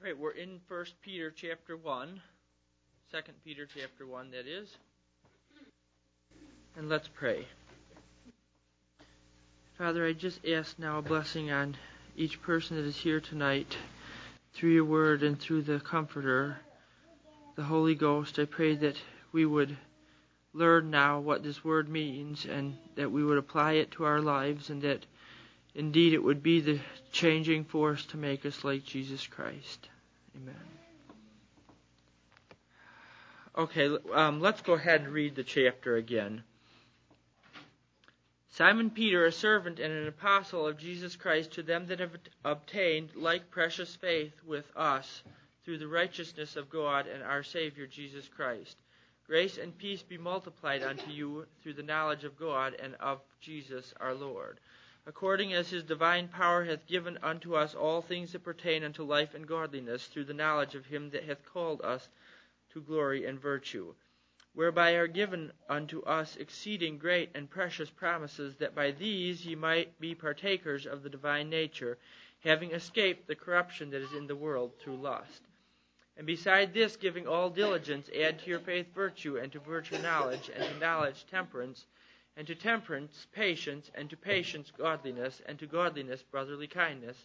Right, we're in 1 Peter chapter 1, 2 Peter chapter 1, that is. And let's pray. Father, I just ask now a blessing on each person that is here tonight through your word and through the Comforter, the Holy Ghost. I pray that we would learn now what this word means and that we would apply it to our lives and that indeed it would be the changing force to make us like Jesus Christ. Amen. Okay, let's go ahead and read the chapter again. Simon Peter, a servant and an apostle of Jesus Christ, to them that have obtained like precious faith with us through the righteousness of God and our Savior Jesus Christ. Grace and peace be multiplied unto you through the knowledge of God and of Jesus our Lord, according as his divine power hath given unto us all things that pertain unto life and godliness, through the knowledge of him that hath called us to glory and virtue, whereby are given unto us exceeding great and precious promises, that by these ye might be partakers of the divine nature, having escaped the corruption that is in the world through lust. And beside this, giving all diligence, add to your faith virtue, and to virtue knowledge, and to knowledge temperance, and to temperance patience, and to patience godliness, and to godliness brotherly kindness,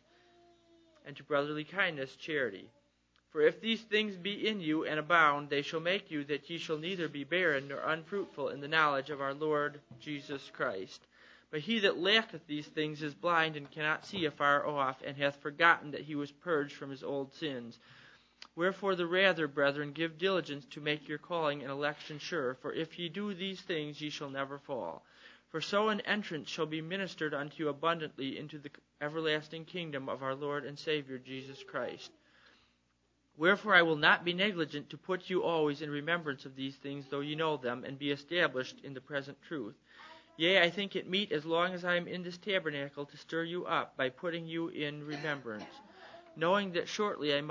and to brotherly kindness charity. For if these things be in you and abound, they shall make you that ye shall neither be barren nor unfruitful in the knowledge of our Lord Jesus Christ. But he that lacketh these things is blind and cannot see afar off, and hath forgotten that he was purged from his old sins. Wherefore the rather, brethren, give diligence to make your calling and election sure, for if ye do these things ye shall never fall. For so an entrance shall be ministered unto you abundantly into the everlasting kingdom of our Lord and Savior Jesus Christ. Wherefore I will not be negligent to put you always in remembrance of these things, though ye know them, and be established in the present truth. Yea, I think it meet, as long as I am in this tabernacle, to stir you up by putting you in remembrance, knowing that shortly I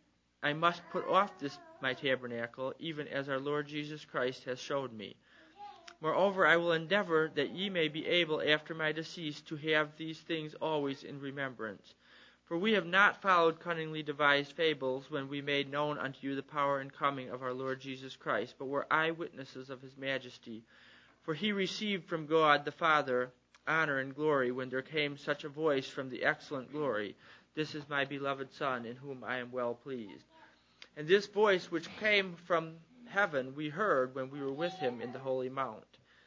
must put off this my tabernacle, even as our Lord Jesus Christ has showed me. Moreover, I will endeavor that ye may be able after my decease to have these things always in remembrance. For we have not followed cunningly devised fables when we made known unto you the power and coming of our Lord Jesus Christ, but were eyewitnesses of his majesty. For he received from God the Father honor and glory when there came such a voice from the excellent glory, This is my beloved Son, in whom I am well pleased. And this voice which came from heaven we heard when we were with him in the holy mount.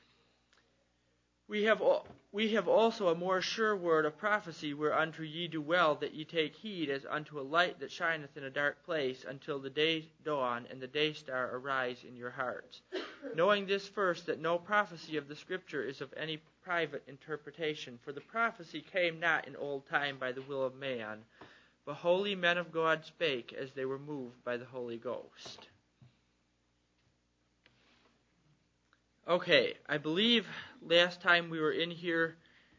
We have also a more sure word of prophecy, whereunto ye do well that ye take heed, as unto a light that shineth in a dark place, until the day dawn and the day star arise in your hearts. Knowing this first, that no prophecy of the Scripture is of any private interpretation, for the prophecy came not in old time by the will of man, but holy men of God spake as they were moved by the Holy Ghost. Okay, I believe last time we were in here,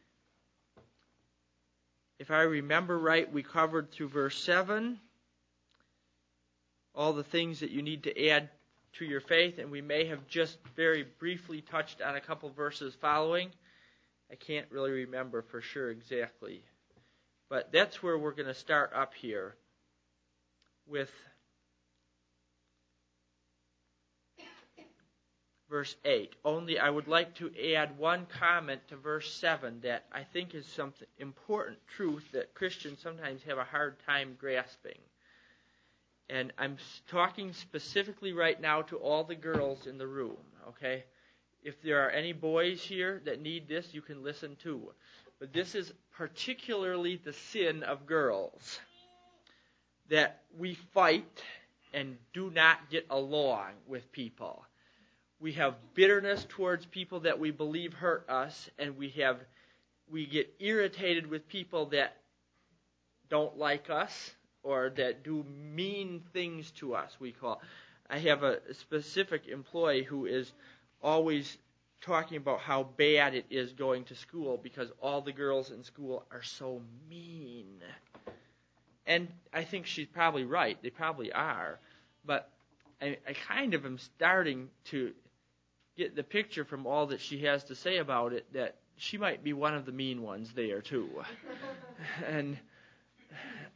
if I remember right, we covered through verse 7 all the things that you need to add to your faith, and we may have just very briefly touched on a couple verses following. I can't really remember for sure exactly. But that's where we're going to start up here with verse 8. Only I would like to add one comment to verse 7 that I think is some important truth that Christians sometimes have a hard time grasping. And I'm talking specifically right now to all the girls in the room, okay? If there are any boys here that need this, you can listen too. But this is particularly the sin of girls, that we fight and do not get along with people. We have bitterness towards people that we believe hurt us, and we get irritated with people that don't like us or that do mean things to us, we call. I have a specific employee who is always talking about how bad it is going to school because all the girls in school are so mean. And I think she's probably right. They probably are. But I kind of am starting to get the picture from all that she has to say about it that she might be one of the mean ones there too. And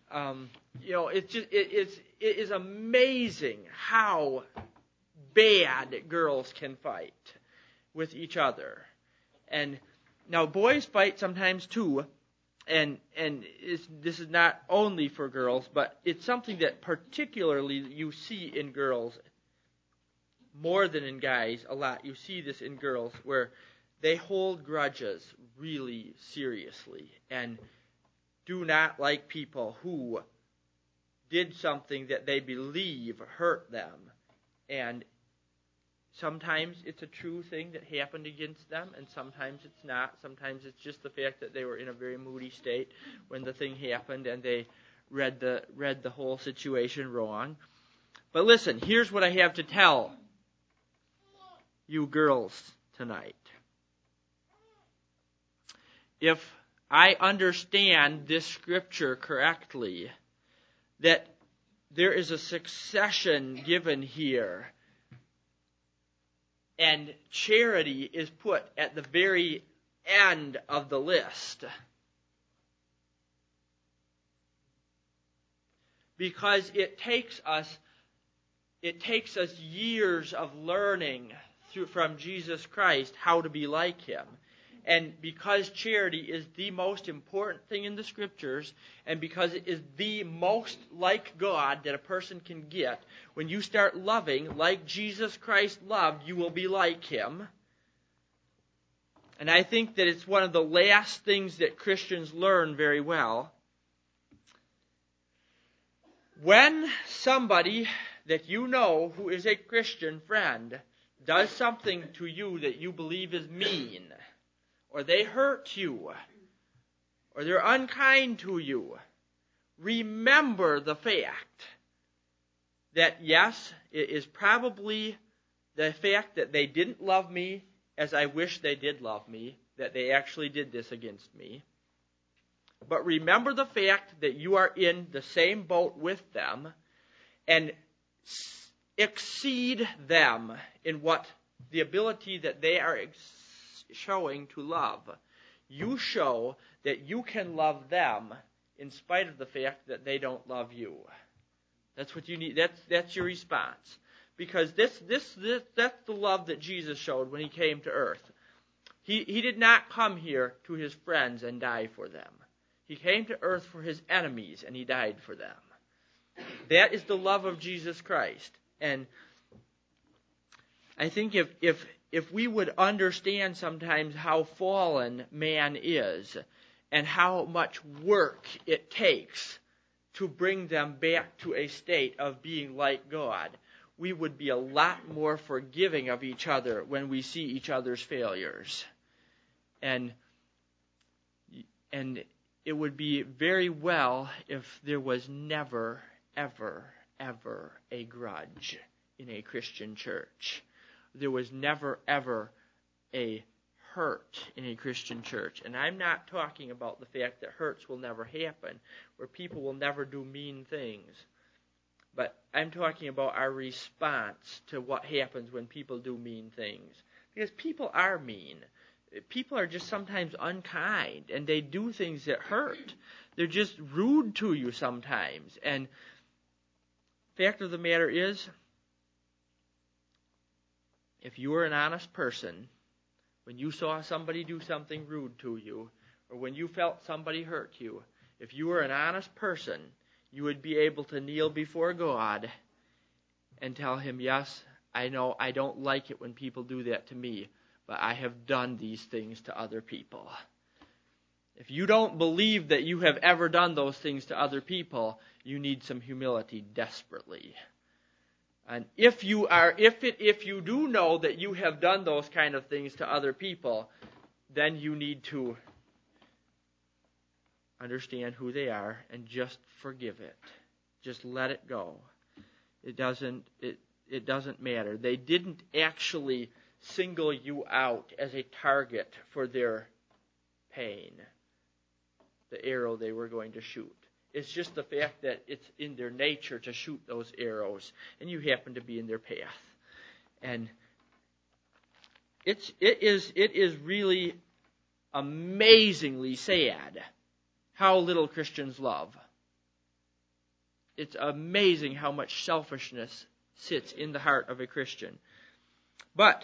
it is amazing how bad girls can fight with each other. And now boys fight sometimes too, and this is not only for girls, but it's something that particularly you see in girls more than in guys a lot. You see this in girls where they hold grudges really seriously and do not like people who did something that they believe hurt them. And sometimes it's a true thing that happened against them, and sometimes it's not. Sometimes it's just the fact that they were in a very moody state when the thing happened and they read the whole situation wrong. But listen, here's what I have to tell you girls tonight. If I understand this scripture correctly, that there is a succession given here, and charity is put at the very end of the list, because it takes us years of learning from Jesus Christ how to be like Him. And because charity is the most important thing in the Scriptures, and because it is the most like God that a person can get, when you start loving like Jesus Christ loved, you will be like Him. And I think that it's one of the last things that Christians learn very well. When somebody that you know who is a Christian friend does something to you that you believe is mean, or they hurt you, or they're unkind to you, remember the fact that, yes, it is probably the fact that they didn't love me as I wish they did love me, that they actually did this against me. But remember the fact that you are in the same boat with them, and exceed them in what the ability that they are showing to love. You show that you can love them in spite of the fact that they don't love you. That's what you need. That's your response. Because that's the love that Jesus showed when He came to earth. He did not come here to His friends and die for them. He came to earth for His enemies, and He died for them. That is the love of Jesus Christ. And I think if we would understand sometimes how fallen man is and how much work it takes to bring them back to a state of being like God, we would be a lot more forgiving of each other when we see each other's failures. And it would be very well if there was never, ever, ever a grudge in a Christian church. There was never, ever a hurt in a Christian church. And I'm not talking about the fact that hurts will never happen, where people will never do mean things. But I'm talking about our response to what happens when people do mean things. Because people are mean. People are just sometimes unkind, and they do things that hurt. They're just rude to you sometimes. And the fact of the matter is, if you were an honest person, when you saw somebody do something rude to you, or when you felt somebody hurt you, if you were an honest person, you would be able to kneel before God and tell Him, yes, I know I don't like it when people do that to me, but I have done these things to other people. If you don't believe that you have ever done those things to other people, you need some humility desperately. And if you do know that you have done those kind of things to other people, then you need to understand who they are and just forgive it. Just let it go. It doesn't matter. They didn't actually single you out as a target for their pain, the arrow they were going to shoot. It's just the fact that it's in their nature to shoot those arrows, and you happen to be in their path. And it is really amazingly sad how little Christians love. it's amazing how much selfishness sits in the heart of a Christian. But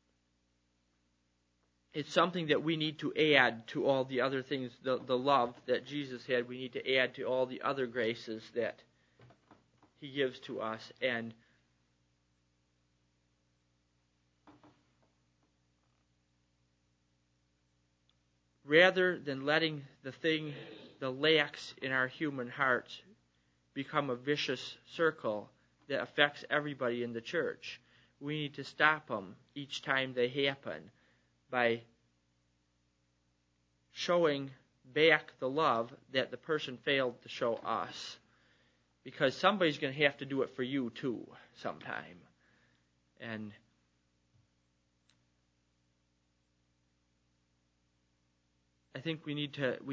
it's something that we need to add to all the other things, the love that Jesus had. We need to add to all the other graces that he gives to us. And rather than letting the lacks in our human hearts become a vicious circle that affects everybody in the church, we need to stop them each time they happen by showing back the love that the person failed to show us. Because somebody's going to have to do it for you too sometime. And I think we need to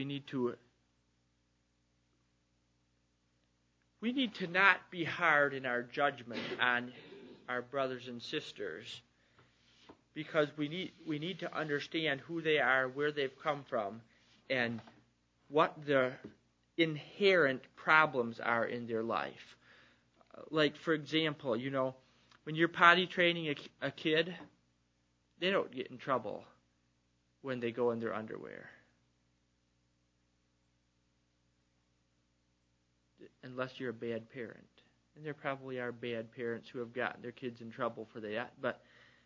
not be hard in our judgment on our brothers and sisters, because we need to understand who they are, where they've come from, and what the inherent problems are in their life. Like, for example, when you're potty training a kid, they don't get in trouble when they go in their underwear. Unless you're a bad parent. And there probably are bad parents who have gotten their kids in trouble for that. But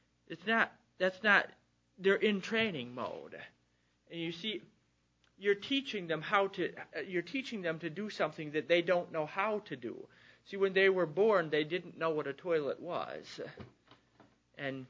they're in training mode. And you see, you're teaching them to do something that they don't know how to do. See, when they were born, they didn't know what a toilet was. And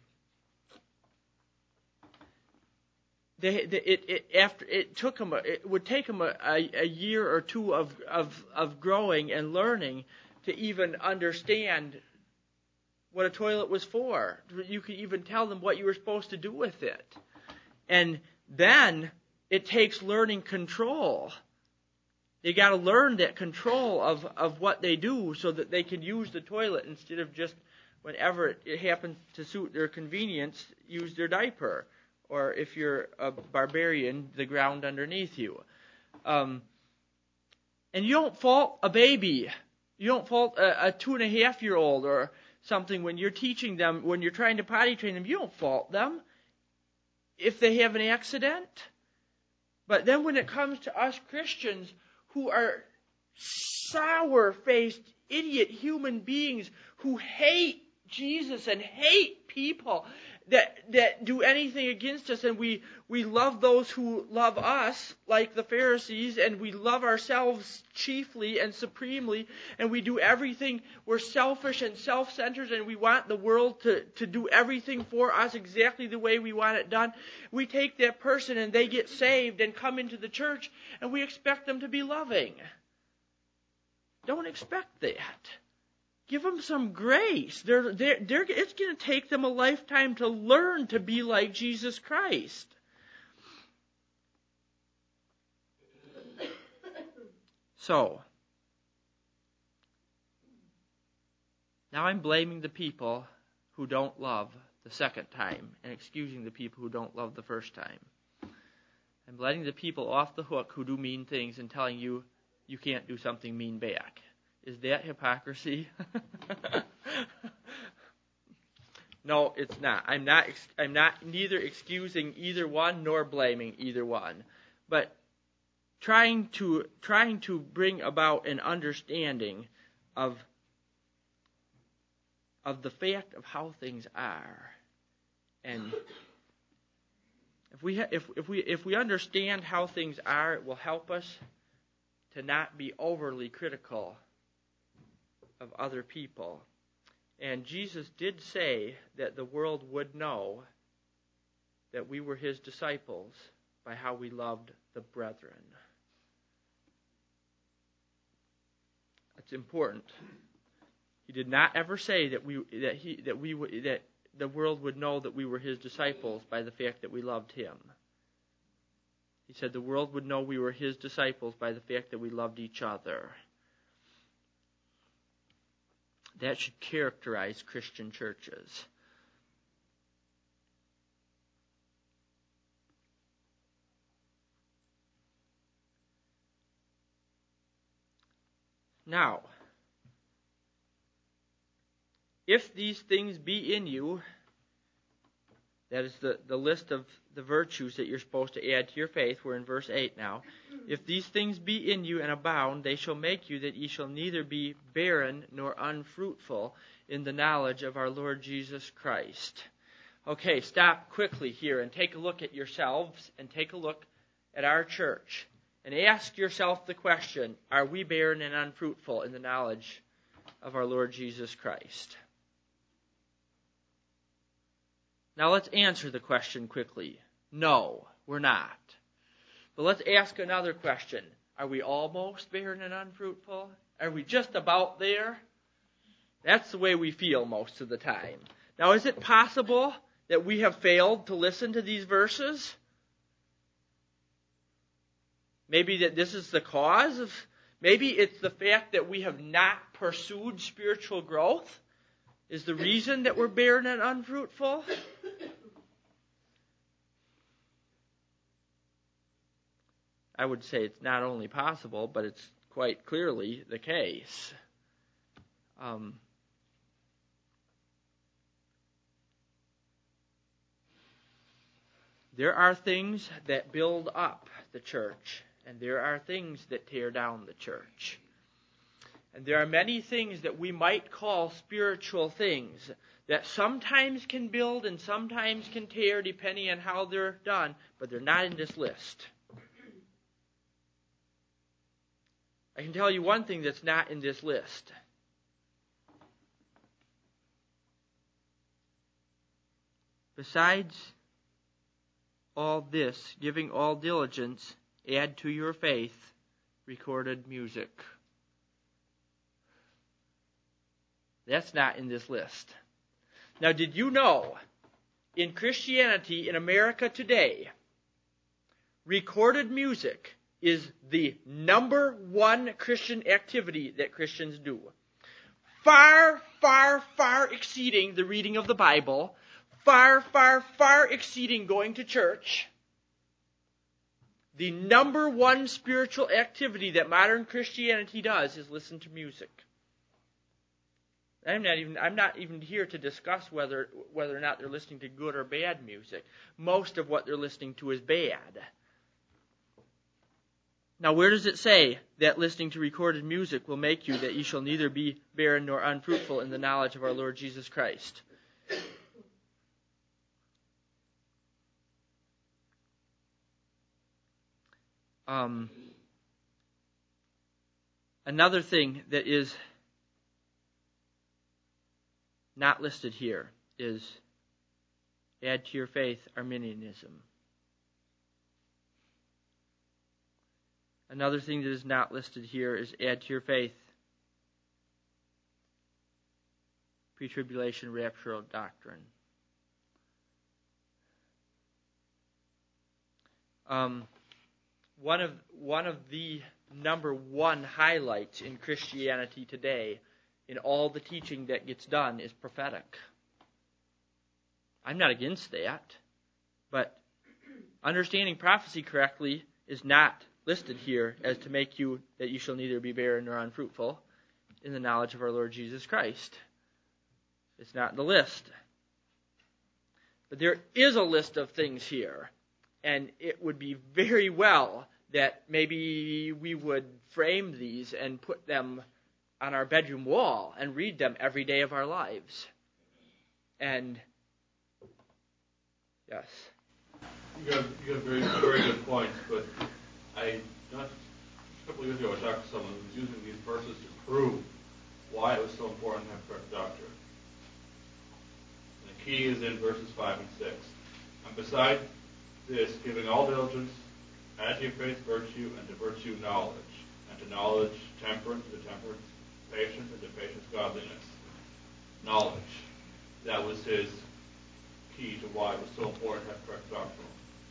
it would take them a year or two of growing and learning to even understand what a toilet was for. You could even tell them what you were supposed to do with it. And then it takes learning control. They got to learn that control of what they do so that they can use the toilet instead of just whenever it happens to suit their convenience, use their diaper. Or if you're a barbarian, the ground underneath you. And you don't fault a baby. You don't fault a 2.5-year-old or something when you're teaching them, when you're trying to potty train them. You don't fault them if they have an accident. But then when it comes to us Christians who are sour-faced, idiot human beings who hate Jesus and hate people that do anything against us, and we love those who love us, like the Pharisees, and we love ourselves chiefly and supremely, and we do everything, we're selfish and self-centered, and we want the world to do everything for us exactly the way we want it done. We take that person and they get saved and come into the church, and we expect them to be loving. Don't expect that. Give them some grace. It's going to take them a lifetime to learn to be like Jesus Christ. So, now I'm blaming the people who don't love the second time and excusing the people who don't love the first time. I'm letting the people off the hook who do mean things and telling you you can't do something mean back. Is that hypocrisy? No, it's not. I'm not neither excusing either one nor blaming either one, but trying to bring about an understanding of the fact of how things are. And if we understand how things are, it will help us to not be overly critical of other people. And Jesus did say that the world would know that we were his disciples by how we loved the brethren. That's important. He did not ever say that the world would know that we were his disciples by the fact that we loved him. He said the world would know we were his disciples by the fact that we loved each other. That should characterize Christian churches. Now, if these things be in you, that is the list of the virtues that you're supposed to add to your faith. We're in verse 8 now. If these things be in you and abound, they shall make you that ye shall neither be barren nor unfruitful in the knowledge of our Lord Jesus Christ. Okay, stop quickly here and take a look at yourselves and take a look at our church. And ask yourself the question, are we barren and unfruitful in the knowledge of our Lord Jesus Christ? Now let's answer the question quickly. No, we're not. But let's ask another question. Are we almost barren and unfruitful? Are we just about there? That's the way we feel most of the time. Now, is it possible that we have failed to listen to these verses? Maybe that this is the cause of, maybe it's the fact that we have not pursued spiritual growth is the reason that we're barren and unfruitful. I would say it's not only possible, but it's quite clearly the case. There are things that build up the church, and there are things that tear down the church. And there are many things that we might call spiritual things that sometimes can build and sometimes can tear depending on how they're done, but they're not in this list. I can tell you one thing that's not in this list. Besides all this, giving all diligence, add to your faith recorded music. That's not in this list. Now, did you know, in Christianity in America today, recorded music is the number one Christian activity that Christians do. Far, far, far exceeding the reading of the Bible, far, far, far exceeding going to church. The number one spiritual activity that modern Christianity does is listen to music. I'm not even here to discuss whether or not they're listening to good or bad music. Most of what they're listening to is bad. Now, where does it say that listening to recorded music will make you that you shall neither be barren nor unfruitful in the knowledge of our Lord Jesus Christ? Another thing that is not listed here is add to your faith Arminianism. Another thing that is not listed here is add to your faith pre-tribulation raptural doctrine. One of the number one highlights in Christianity today, in all the teaching that gets done, is prophetic. I'm not against that, but understanding prophecy correctly is not listed here as to make you that you shall neither be barren nor unfruitful in the knowledge of our Lord Jesus Christ. It's not in the list. But there is a list of things here, and it would be very well that maybe we would frame these and put them on our bedroom wall and read them every day of our lives. And yes. You got very, very good points, but a couple of years ago I talked to someone who was using these verses to prove why it was so important to have correct doctrine. And the key is in verses 5 and 6. And beside this, giving all diligence, add to your faith virtue, and to virtue knowledge, and to knowledge temperance, to temperance patience, and to patience godliness. Knowledge. That was his key to why it was so important to have correct doctrine.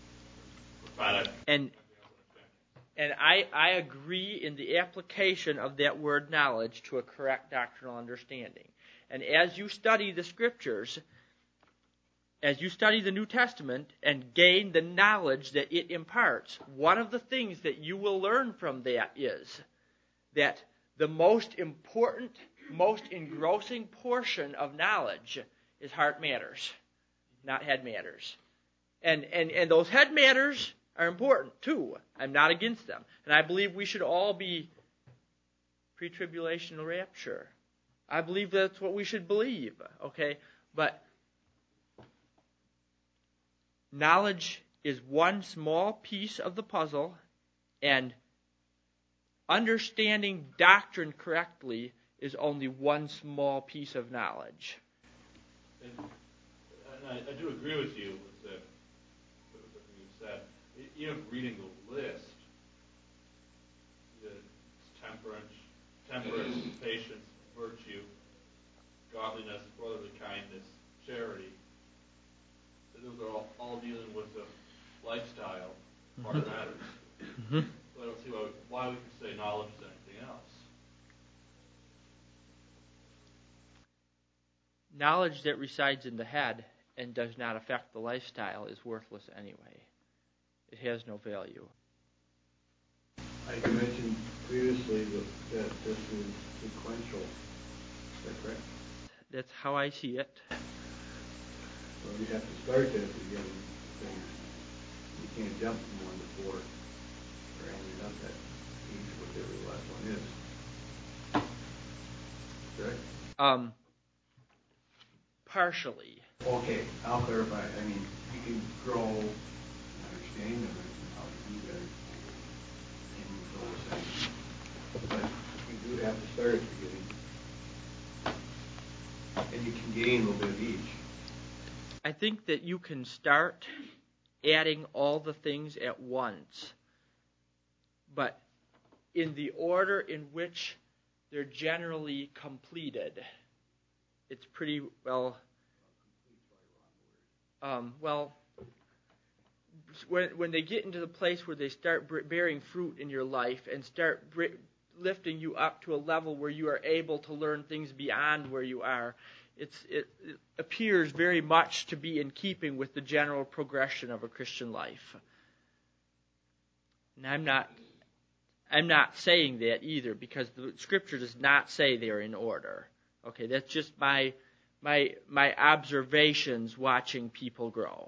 And I agree in the application of that word knowledge to a correct doctrinal understanding. And as you study the Scriptures, as you study the New Testament and gain the knowledge that it imparts, one of the things that you will learn from that is that the most important most engrossing portion of knowledge is heart matters, not head matters. And those head matters are important too. I'm not against them. And I believe we should all be pre-tribulational rapture. I believe that's what we should believe, okay? But knowledge is one small piece of the puzzle, and understanding doctrine correctly is only one small piece of knowledge. And I do agree with you with everything you've said. Even reading the list, temperance, patience, virtue, godliness, brotherly kindness, charity. Those are all dealing with the lifestyle part that matters. So I don't see why we could say knowledge is anything else. Knowledge that resides in the head and does not affect the lifestyle is worthless anyway. It has no value. I mentioned previously that this is sequential. Is that correct? That's how I see it. So you have to start at the beginning of things. You can't jump from 1 to 4 or ending up at each, whatever the last one is. Correct? Partially. Okay, I'll clarify. I mean, you can grow and understand them and how to do that in those things. But you do have to start at the beginning. And you can gain a little bit of each. I think that you can start adding all the things at once, but in the order in which they're generally completed. It's pretty well. When they get into the place where they start bearing fruit in your life and start lifting you up to a level where you are able to learn things beyond where you are, it appears very much to be in keeping with the general progression of a Christian life. And I'm not saying that either, because the Scripture does not say they're in order. Okay, that's just my observations watching people grow.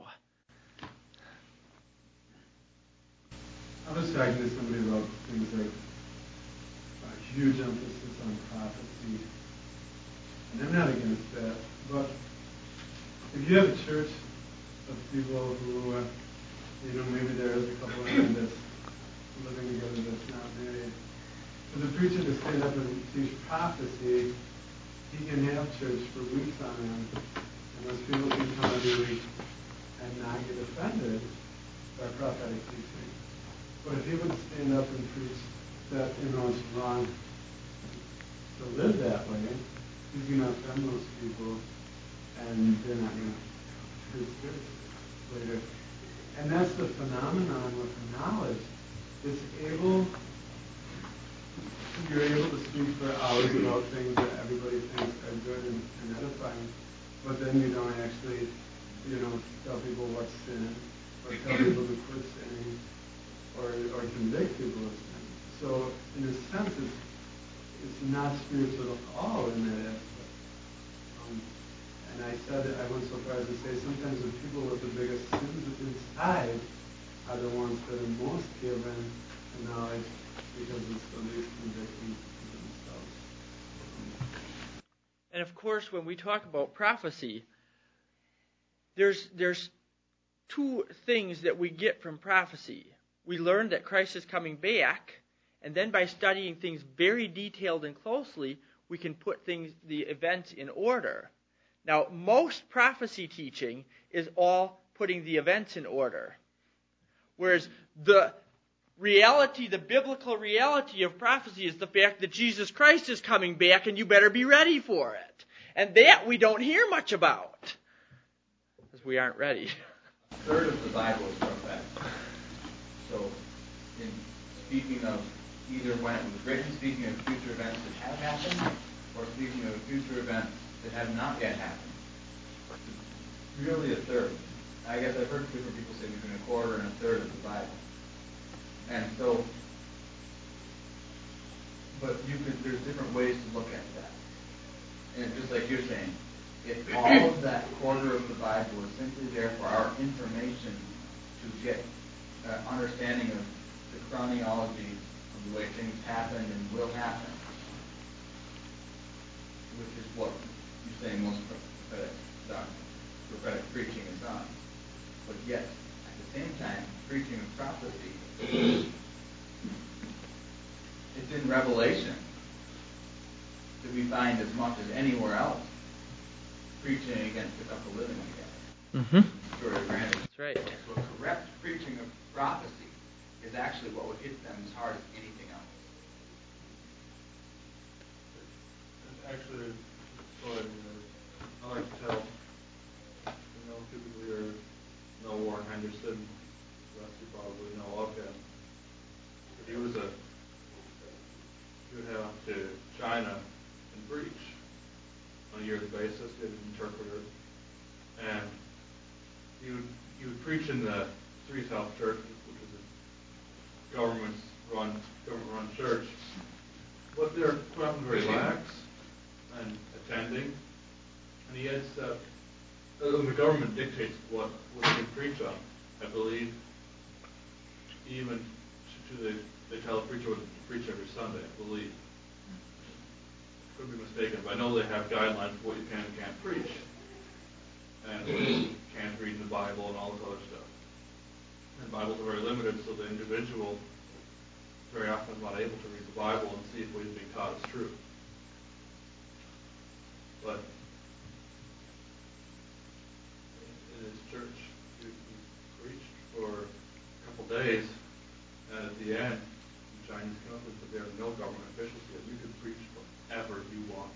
I was talking to somebody about things like a huge emphasis on prophecy, and I'm not against that, but if you have a church of people who, maybe there is a couple of them that's living together that's not married, for the preacher to stand up and teach prophecy, he can have church for weeks on end, and those people can come every week and not get offended by prophetic teaching. But if he would stand up and preach that, it's wrong to live that way, he's going to offend those people, and they're not going to come to his church later. And that's the phenomenon with knowledge. You're able to speak for hours about things that everybody thinks are good and edifying, but then you don't actually, tell people what's sin, or tell people to quit sinning, or convict people of sin. So, in a sense, it's not spiritual at all in that aspect. And I went so far as to say sometimes the people with the biggest sins inside are the ones that are most given to knowledge, because it's the least convicting to themselves. And of course, when we talk about prophecy, there's two things that we get from prophecy. We learn that Christ is coming back, and then by studying things very detailed and closely, we can put the events in order. Now, most prophecy teaching is all putting the events in order, whereas the biblical reality of prophecy is the fact that Jesus Christ is coming back and you better be ready for it. And that we don't hear much about, because we aren't ready. A third of the Bible is prophetic. So, in speaking of either when it was written, speaking of future events that have happened, or speaking of future events that have not yet happened, really a third. I guess I've heard different people say between a quarter and a third of the Bible. And so, but there's different ways to look at that. and just like you're saying, if all of that quarter of the Bible is simply there for our information to get understanding of the chronology of the way things happened and will happen, which is what you're saying most prophetic preaching is on. But yet, at the same time, preaching of prophecy, it's in Revelation that we find as much as anywhere else preaching against the couple living together. That's right. So correct preaching of prophecy is actually what would hit them as hard as anything else. Actually, story I like to tell. Typically know Warren Henderson. The rest you probably know of him. But he would head out to China and preach on a yearly basis. He had an interpreter, and he would preach in the Three South Church, which is a government-run church. But they're often very lax and attending, and he had the government dictates what they can preach on. I believe even they tell a preacher what to preach every Sunday. I believe. Could be mistaken, but I know they have guidelines for what you can and can't preach, and what you can't read in the Bible and all this other stuff. And Bibles are very limited, so the individual very often is not able to read the Bible and see if what he's being taught is true. But in his church, he preached for a couple days, and at the end, the Chinese came up with that there are no government officials here. You can preach whatever you want.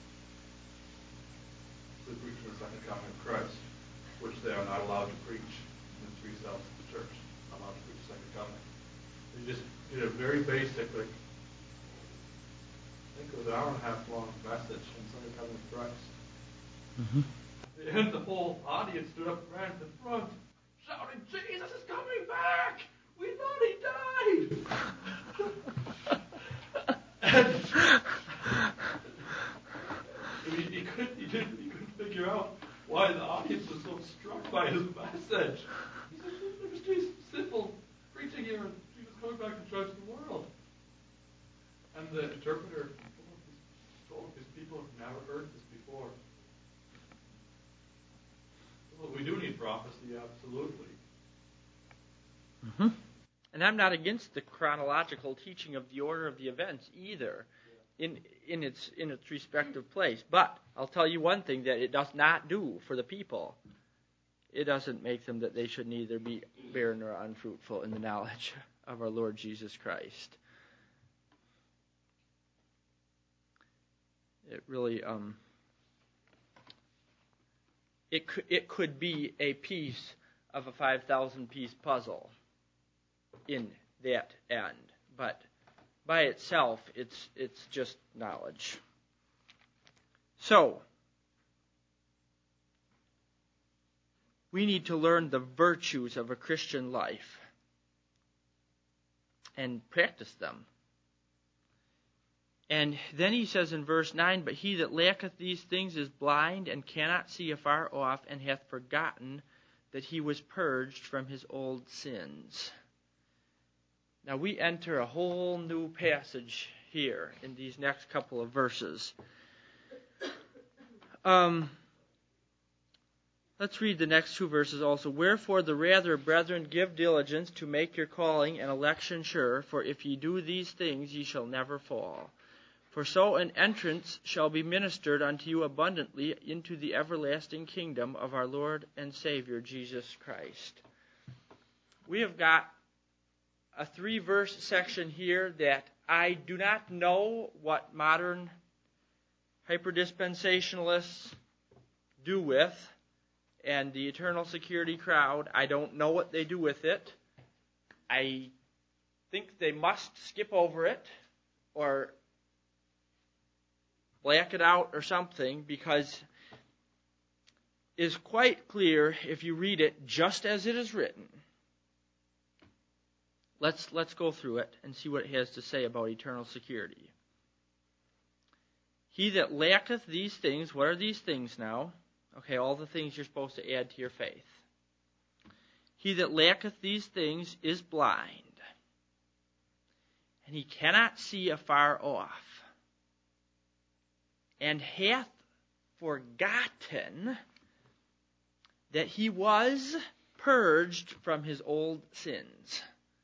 So they preach the second coming of Christ, which they are not allowed to preach in the Three South Church. Not allowed to preach the second coming. They just did a very basic, I think it was an hour and a half long message on the second coming of Christ. And the whole audience stood up and ran to the front, shouting, "Jesus is coming back! We thought he died!" He couldn't figure out why the audience was so struck by his message. He said, "It was just simple preaching here, and Jesus coming back to judge the world." And the interpreter told these people have never heard this before. Well, we do need prophecy, absolutely. And I'm not against the chronological teaching of the order of the events either, in its respective place. But I'll tell you one thing that it does not do for the people. It doesn't make them that they should neither be barren nor unfruitful in the knowledge of our Lord Jesus Christ. It really, it could be a piece of a 5,000-piece puzzle in that end, but by itself, it's just knowledge. So, we need to learn the virtues of a Christian life and practice them. And then he says in verse 9, "But he that lacketh these things is blind, and cannot see afar off, and hath forgotten that he was purged from his old sins." Now we enter a whole new passage here in these next couple of verses. Let's read the next two verses also. "Wherefore the rather, brethren, give diligence to make your calling and election sure, for if ye do these things, ye shall never fall. For so an entrance shall be ministered unto you abundantly into the everlasting kingdom of our Lord and Savior Jesus Christ." We have got a 3-verse section here that I do not know what modern hyperdispensationalists do with, and the eternal security crowd, I don't know what they do with it. I think they must skip over it or black it out or something, because it is quite clear if you read it just as it is written. Let's go through it and see what it has to say about eternal security. He that lacketh these things, what are these things now? Okay, all the things you're supposed to add to your faith. He that lacketh these things is blind, and he cannot see afar off, and hath forgotten that he was purged from his old sins.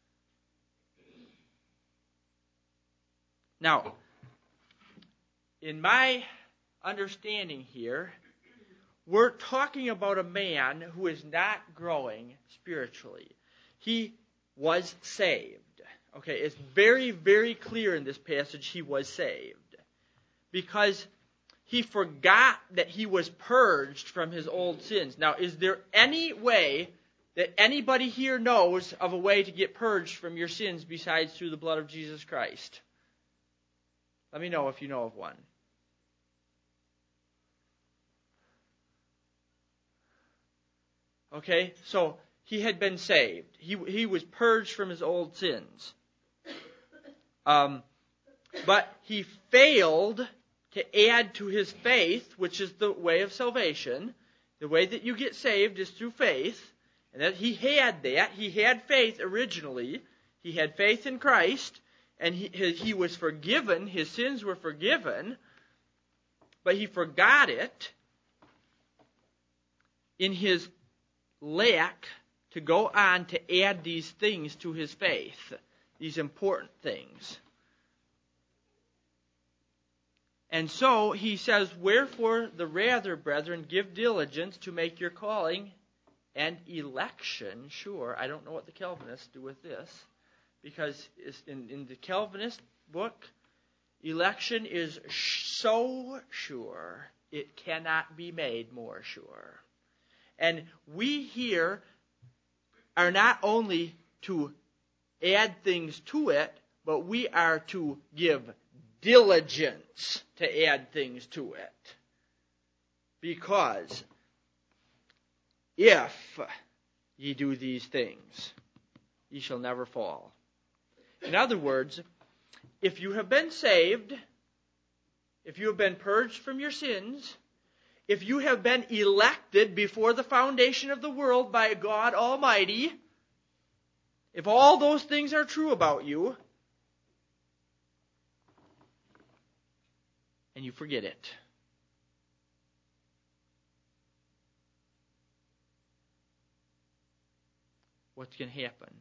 Now, in my understanding here, we're talking about a man who is not growing spiritually. He was saved. Okay, it's very, very clear in this passage he was saved. Because he forgot that he was purged from his old sins. Now, is there any way that anybody here knows of a way to get purged from your sins besides through the blood of Jesus Christ? Let me know if you know of one. Okay, so he had been saved. He was purged from his old sins. But he failed to add to his faith, which is the way of salvation. The way that you get saved is through faith. And that he had that. He had faith originally. He had faith in Christ. And he was forgiven. His sins were forgiven. But he forgot it in his lack to go on to add these things to his faith. These important things. And so he says, wherefore the rather, brethren, give diligence to make your calling and election sure. I don't know what the Calvinists do with this, because in the Calvinist book, election is so sure it cannot be made more sure. And we here are not only to add things to it, but we are to give diligence to add things to it. Because if ye do these things, ye shall never fall. In other words, if you have been saved, if you have been purged from your sins, if you have been elected before the foundation of the world by God Almighty, if all those things are true about you, and you forget it, what's going to happen?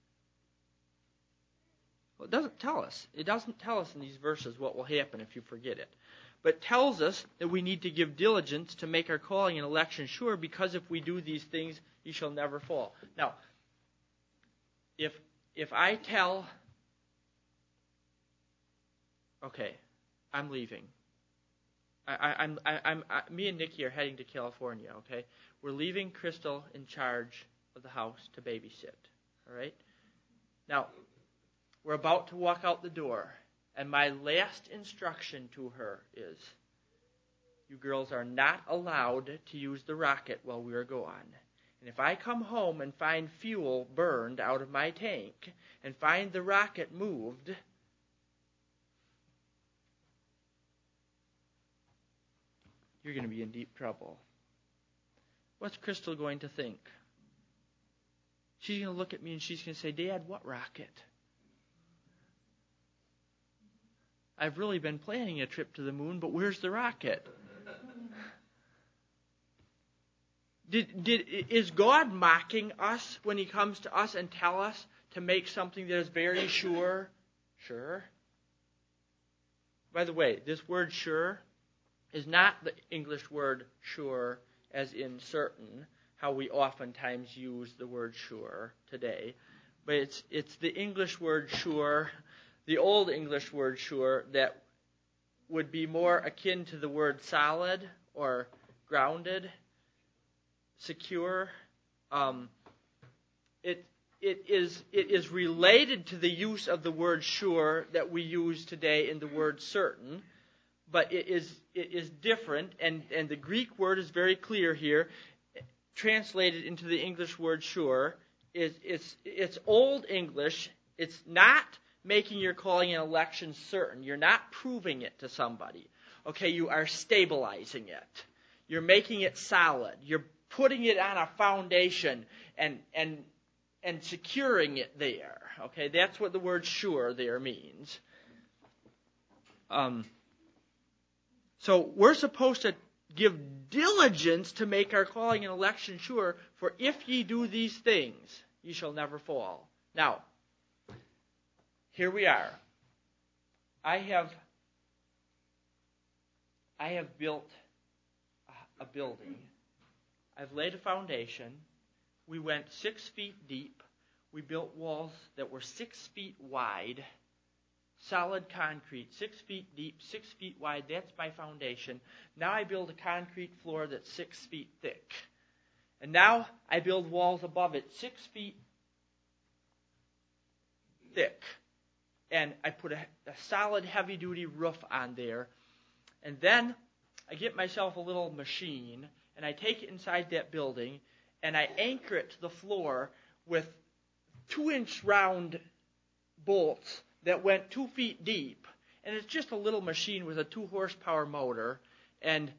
Well, it doesn't tell us. It doesn't tell us in these verses what will happen if you forget it. But it tells us that we need to give diligence to make our calling and election sure, because if we do these things, you shall never fall. Now, if I tell, okay, I'm leaving. Me and Nikki are heading to California, okay? We're leaving Crystal in charge of the house to babysit, all right? Now, we're about to walk out the door, and my last instruction to her is, you girls are not allowed to use the rocket while we are gone. And if I come home and find fuel burned out of my tank and find the rocket moved, you're going to be in deep trouble. What's Crystal going to think? She's going to look at me and she's going to say, Dad, what rocket? I've really been planning a trip to the moon, but where's the rocket? Is God mocking us when He comes to us and tell us to make something that is very sure? Sure. By the way, this word sure is not the English word sure as in certain, how we oftentimes use the word sure today. But it's the English word sure, the old English word sure, that would be more akin to the word solid or grounded, secure. It is related to the use of the word sure that we use today in the word certain, but it is different, and the Greek word is very clear here, translated into the English word sure. It's Old English. It's not making your calling and election certain. You're not proving it to somebody. Okay, you are stabilizing it. You're making it solid. You're putting it on a foundation and securing it there. Okay, that's what the word sure there means. So we're supposed to give diligence to make our calling and election sure, for if ye do these things, ye shall never fall. Now, here we are. I have built a building. I've laid a foundation. We went 6 feet deep. We built walls that were 6 feet wide. Solid concrete, 6 feet deep, 6 feet wide. That's my foundation. Now I build a concrete floor that's 6 feet thick. And now I build walls above it 6 feet thick. And I put a solid heavy-duty roof on there. And then I get myself a little machine, and I take it inside that building, and I anchor it to the floor with 2-inch round bolts that went 2 feet deep. And it's just a little machine with a 2-horsepower motor. And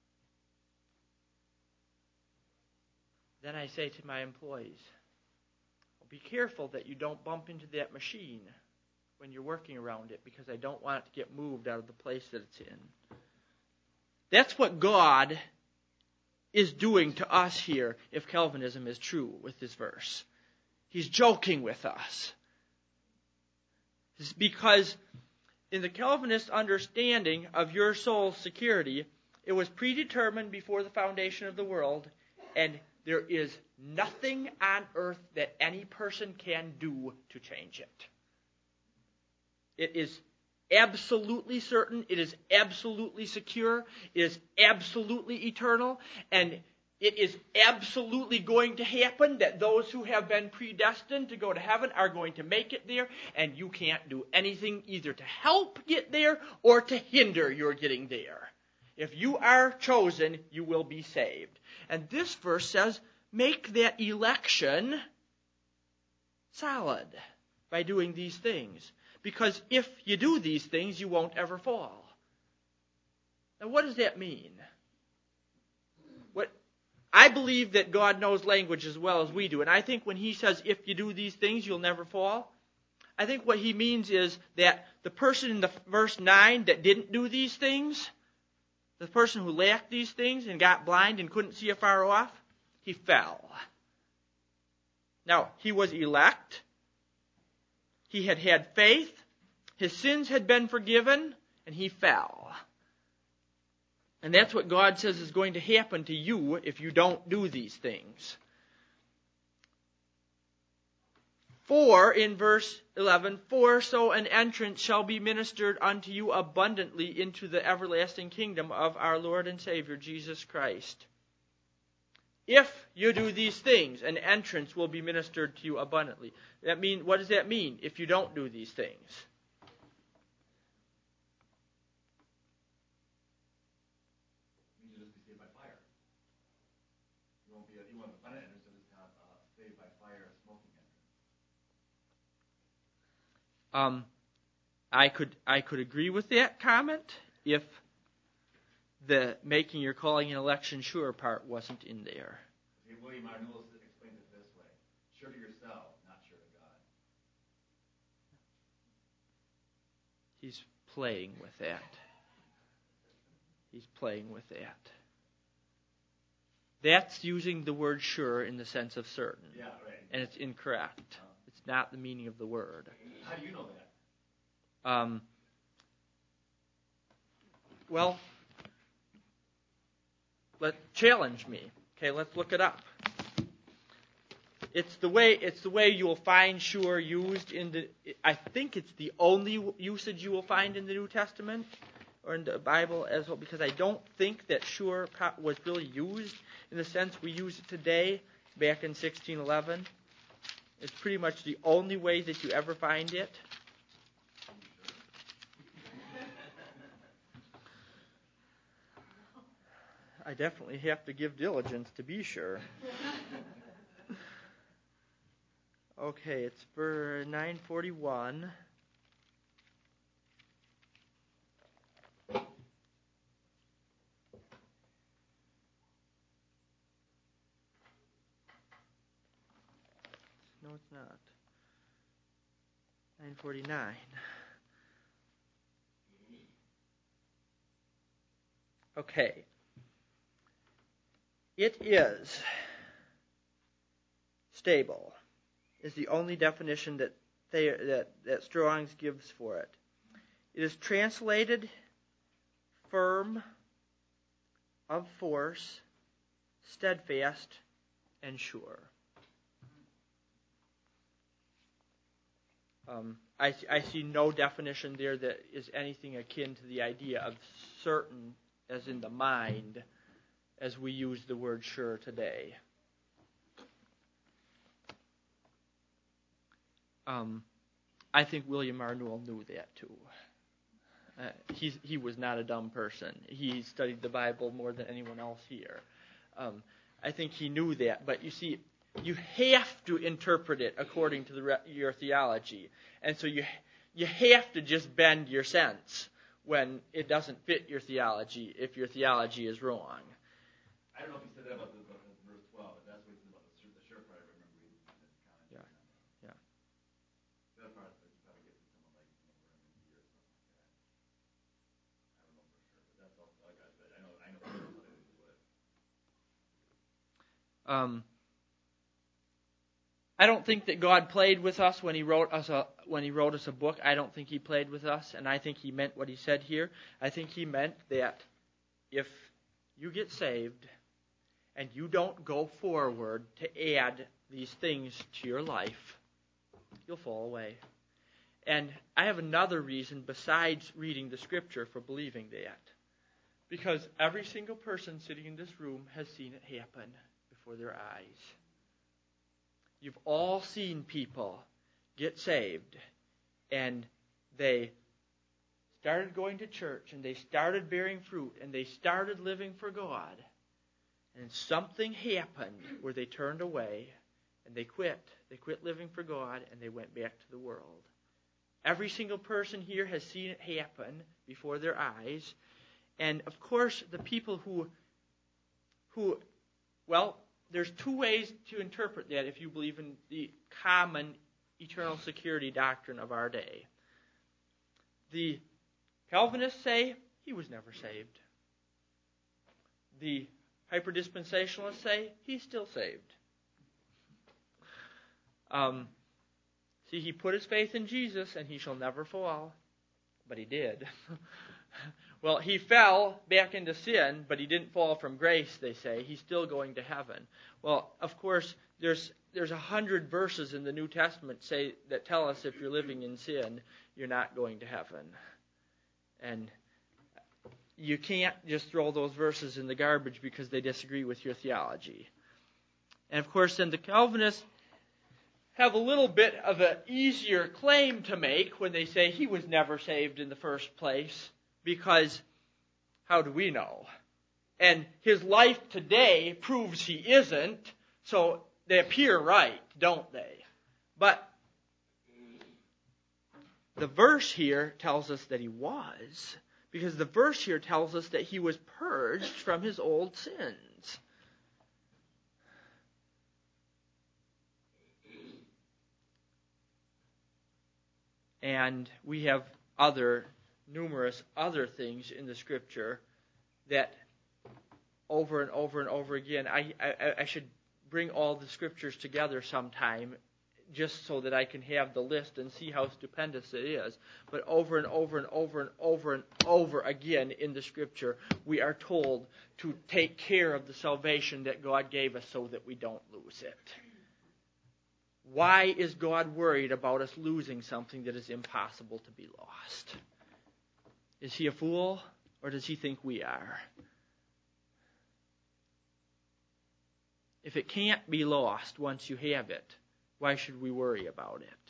then I say to my employees, be careful that you don't bump into that machine when you're working around it, because I don't want it to get moved out of the place that it's in. That's what God is doing to us here, if Calvinism is true with this verse. He's joking with us. It's because in the Calvinist understanding of your soul's security, it was predetermined before the foundation of the world, and there is nothing on earth that any person can do to change it. It is absolutely certain. It is absolutely secure. It is absolutely eternal. And it is absolutely going to happen that those who have been predestined to go to heaven are going to make it there. And you can't do anything either to help get there or to hinder your getting there. If you are chosen, you will be saved. And this verse says, make that election solid by doing these things. Because if you do these things, you won't ever fall. Now, what does that mean? I believe that God knows language as well as we do. And I think when he says, if you do these things, you'll never fall, I think what he means is that the person in the verse 9 that didn't do these things, the person who lacked these things and got blind and couldn't see afar off, he fell. Now, he was elect. He had faith. His sins had been forgiven, and he fell. And that's what God says is going to happen to you if you don't do these things. For, in verse 11, for so an entrance shall be ministered unto you abundantly into the everlasting kingdom of our Lord and Savior, Jesus Christ. If you do these things, an entrance will be ministered to you abundantly. What does that mean if you don't do these things? You should just be saved by fire. You won't have an entrance that is not saved by fire or smoking entrance. I could agree with that comment if the making your calling and election sure part wasn't in there. William Arnulfus explains it this way: sure to yourself, not sure to God. He's playing with that. He's playing with that. That's using the word sure in the sense of certain. Yeah, right. And it's incorrect. It's not the meaning of the word. How do you know that? Well, challenge me. Okay, let's look it up. It's the way you will find sure used in the. I think it's the only usage you will find in the New Testament or in the Bible as well, because I don't think that sure was really used in the sense we use it today. Back in 1611, it's pretty much the only way that you ever find it. I definitely have to give diligence to be sure. Okay, it's for 941. No, it's not. 949. Okay. It is stable is the only definition that Strong's gives for it. It is translated firm, of force, steadfast, and sure. I see no definition there that is anything akin to the idea of certain, as in the mind, as we use the word sure today. I think William Arnewell knew that too. He was not a dumb person. He studied the Bible more than anyone else here. I think he knew that. But you see, you have to interpret it according to your theology. And so you have to just bend your sense when it doesn't fit your theology if your theology is wrong. I don't know if he said that about verse 12, but that's what he said about the sure part. I remember reading that comment. Yeah. That part is probably getting someone like Randy or something like that. I don't know for sure, but that's all I got. But I know what it was. I don't think that God played with us when He wrote us a book. I don't think He played with us, and I think He meant what He said here. I think He meant that if you get saved and you don't go forward to add these things to your life, you'll fall away. And I have another reason besides reading the Scripture for believing that. Because every single person sitting in this room has seen it happen before their eyes. You've all seen people get saved, and they started going to church, and they started bearing fruit, and they started living for God. And something happened where they turned away, and they quit. They quit living for God, and they went back to the world. Every single person here has seen it happen before their eyes. And, of course, the people who there's two ways to interpret that if you believe in the common eternal security doctrine of our day. The Calvinists say he was never saved. The hyperdispensationalists say he's still saved. He put his faith in Jesus and he shall never fall. But he did. Well, he fell back into sin, but he didn't fall from grace, they say. He's still going to heaven. Well, of course, there's 100 verses in the New Testament that tell us if you're living in sin, you're not going to heaven. And you can't just throw those verses in the garbage because they disagree with your theology. And, of course, then the Calvinists have a little bit of an easier claim to make when they say he was never saved in the first place. Because how do we know? And his life today proves he isn't, so they appear right, don't they? But the verse here tells us that he was, because the verse here tells us that he was purged from his old sins. And we have numerous other things in the Scripture that over and over and over again, I should bring all the Scriptures together sometime just so that I can have the list and see how stupendous it is. But over and over and over and over and over again in the Scripture, we are told to take care of the salvation that God gave us so that we don't lose it. Why is God worried about us losing something that is impossible to be lost? Is he a fool, or does he think we are? If it can't be lost once you have it, why should we worry about it?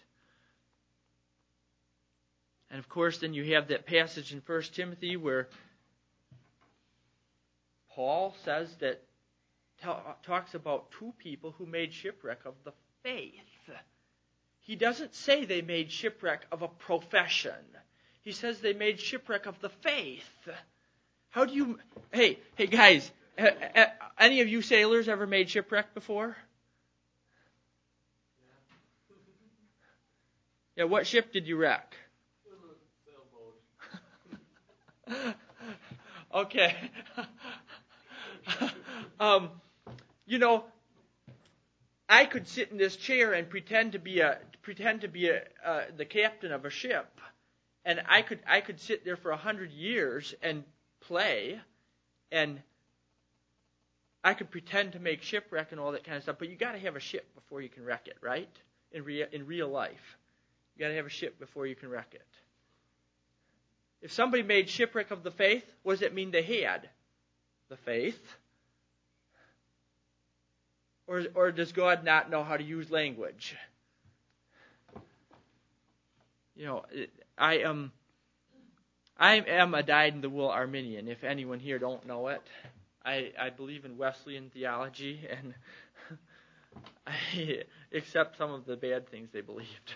And of course, then you have that passage in 1 Timothy where Paul says that talks about two people who made shipwreck of the faith. He doesn't say they made shipwreck of a profession. He says they made shipwreck of the faith. How do you... Hey guys, any of you sailors ever made shipwreck before? Yeah, what ship did you wreck? Okay. I could sit in this chair and pretend to be the captain of a ship, and I could sit there for 100 years and play, and I could pretend to make shipwreck and all that kind of stuff. But you got to have a ship before you can wreck it, right? In real life, you got to have a ship before you can wreck it. If somebody made shipwreck of the faith, what does it mean they had? The faith? Or does God not know how to use language? I am a dyed-in-the-wool Arminian, if anyone here don't know it. I believe in Wesleyan theology, and I accept some of the bad things they believed.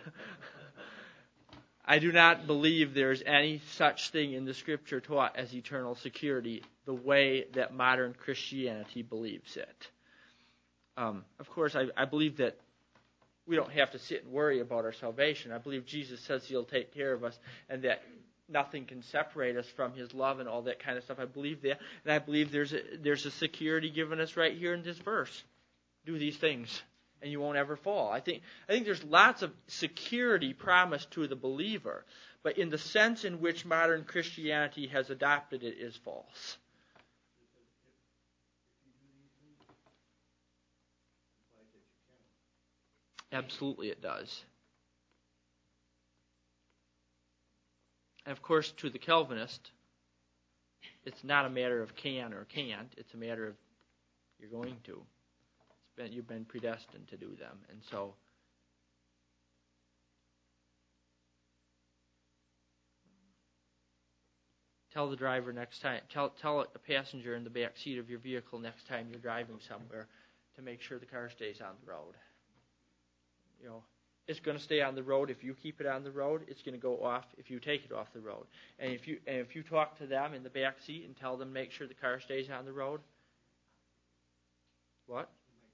I do not believe there's any such thing in the Scripture taught as eternal security the way that modern Christianity believes it. Of course, I believe that we don't have to sit and worry about our salvation. I believe Jesus says He'll take care of us and that nothing can separate us from His love and all that kind of stuff. I believe that. And I believe there's a security given us right here in this verse. Do these things and you won't ever fall. I think there's lots of security promised to the believer, but in the sense in which modern Christianity has adopted it is false. Absolutely it does. And of course, to the Calvinist, it's not a matter of can or can't. It's a matter of you're going to. You've been predestined to do them. And so, tell the driver next time, tell a passenger in the back seat of your vehicle next time you're driving somewhere to make sure the car stays on the road. It's going to stay on the road if you keep it on the road. It's going to go off if you take it off the road. And if you talk to them in the back seat and tell them make sure the car stays on the road, what?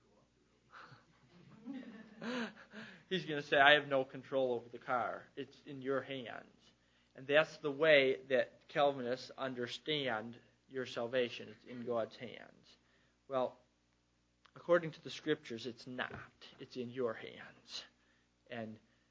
He's going to say, I have no control over the car. It's in your hands. And that's the way that Calvinists understand your salvation. It's in God's hands. Well, according to the Scriptures, it's not. It's in your hands. And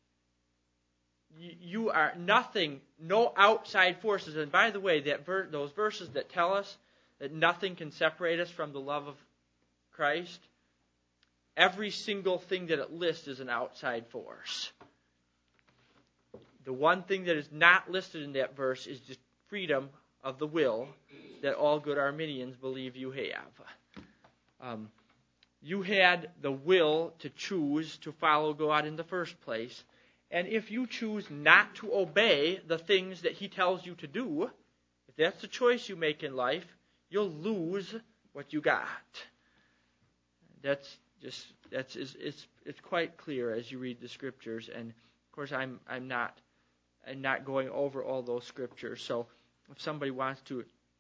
you are nothing, no outside forces. And by the way, those verses that tell us that nothing can separate us from the love of Christ, every single thing that it lists is an outside force. The one thing that is not listed in that verse is just freedom of the will that all good Arminians believe you have. You had the will to choose to follow God in the first place. And if you choose not to obey the things that He tells you to do, if that's the choice you make in life, you'll lose what you got. It's quite clear as you read the Scriptures. And of course, I'm not going over all those Scriptures. So if somebody wants to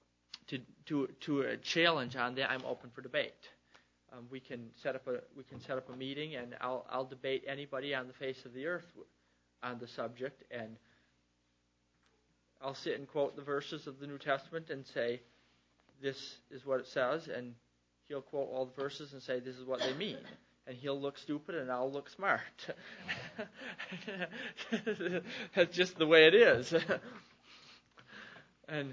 challenge on that, I'm open for debate. We can set up a meeting, and I'll debate anybody on the face of the earth on the subject, and I'll sit and quote the verses of the New Testament and say, this is what it says, and he'll quote all the verses and say, this is what they mean. And he'll look stupid and I'll look smart. That's just the way it is. And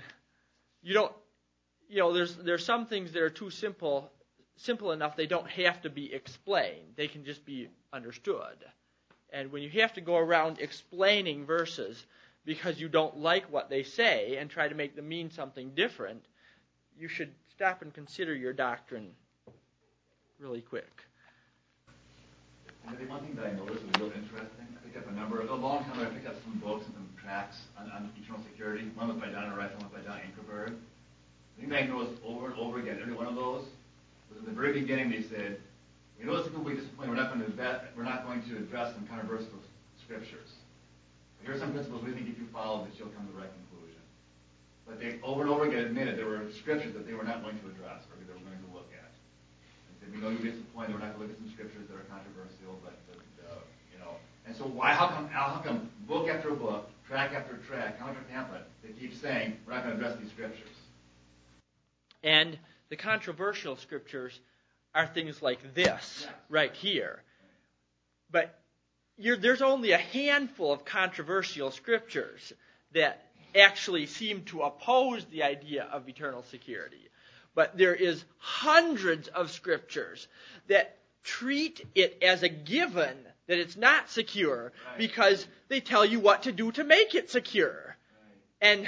there's some things that are too simple enough they don't have to be explained. They can just be understood. And when you have to go around explaining verses because you don't like what they say and try to make them mean something different, you should stop and consider your doctrine really quick. And the one thing that I noticed was real interesting. I picked up a long time ago, I picked up some books and some tracts on eternal security. One was by Donna Rice, one was by John Ankerberg. The thing that I noticed over and over again, every one of those, was in the very beginning they said, we notice people will be disappointed, we're not going to address some controversial scriptures. But here are some principles we think if you follow this, you'll come to the right conclusion. But they over and over again admitted there were scriptures that they were not going to address or they were going to look at. They said, we know you'll be disappointed, we're not going to look at some scriptures that are controversial, but and so how come book after book, track after track, pamphlet after pamphlet, they keep saying, we're not going to address these scriptures. And the controversial scriptures are things like this, right here. But there's only a handful of controversial scriptures that actually seem to oppose the idea of eternal security. But there is hundreds of scriptures that treat it as a given that it's not secure because they tell you what to do to make it secure. And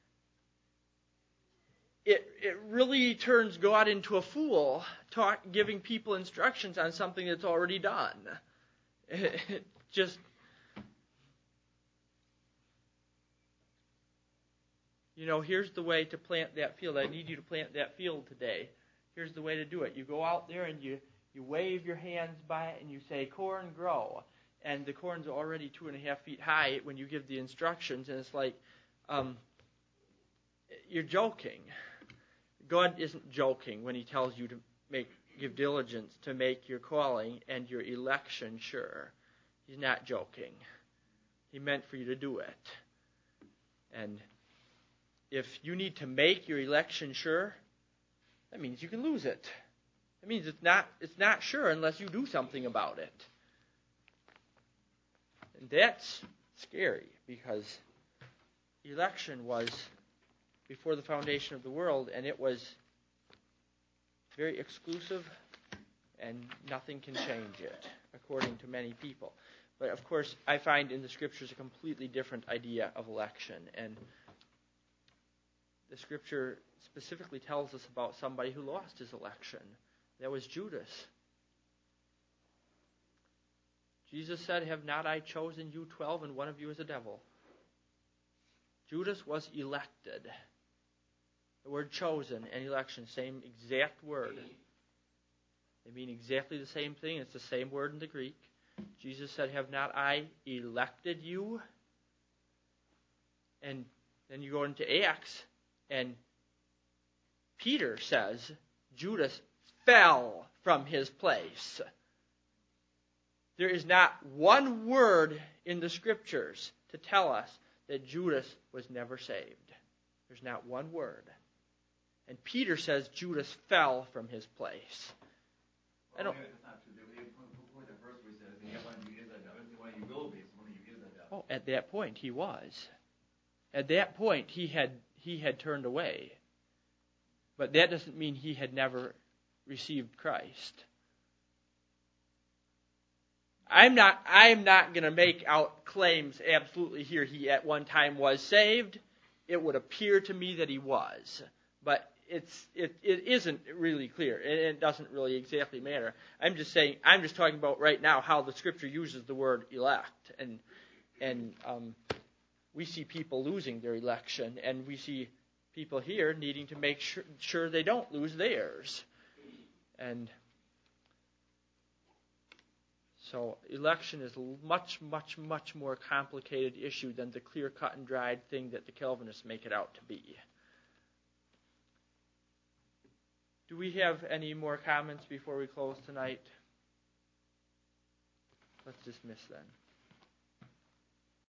it really turns God into a fool, giving people instructions on something that's already done. It just... here's the way to plant that field. I need you to plant that field today. Here's the way to do it. You go out there and you wave your hands by it and you say, corn, grow. And the corn's already 2.5 feet high when you give the instructions. And it's like, you're joking. God isn't joking when he tells you to give diligence to make your calling and your election sure. He's not joking. He meant for you to do it. And if you need to make your election sure, that means you can lose it. It means it's not sure unless you do something about it. And that's scary because election was before the foundation of the world, and it was very exclusive, and nothing can change it, according to many people. But of course, I find in the scriptures a completely different idea of election, and the scripture specifically tells us about somebody who lost his election. That was Judas. Jesus said, have not I chosen you 12, and one of you is a devil? Judas was elected. The word chosen and election, same exact word. They mean exactly the same thing. It's the same word in the Greek. Jesus said, have not I elected you? And then you go into Acts, and Peter says, Judas fell from his place. There is not one word in the scriptures to tell us that Judas was never saved. There's not one word. And Peter says Judas fell from his place. That's not true. The verse where he says, one of you is a devil. One of you will be. One of you is a devil. Oh, at that point he was. At that point he had turned away. But that doesn't mean he had never received Christ. I'm not going to make out claims absolutely here he at one time was saved. It would appear to me that he was. But it isn't really clear. It doesn't really exactly matter. I'm just talking about right now how the scripture uses the word elect. And we see people losing their election, and we see people here needing to make sure they don't lose theirs. And so election is a much, much, much more complicated issue than the clear cut and dried thing that the Calvinists make it out to be. Do we have any more comments before we close tonight? Let's dismiss then.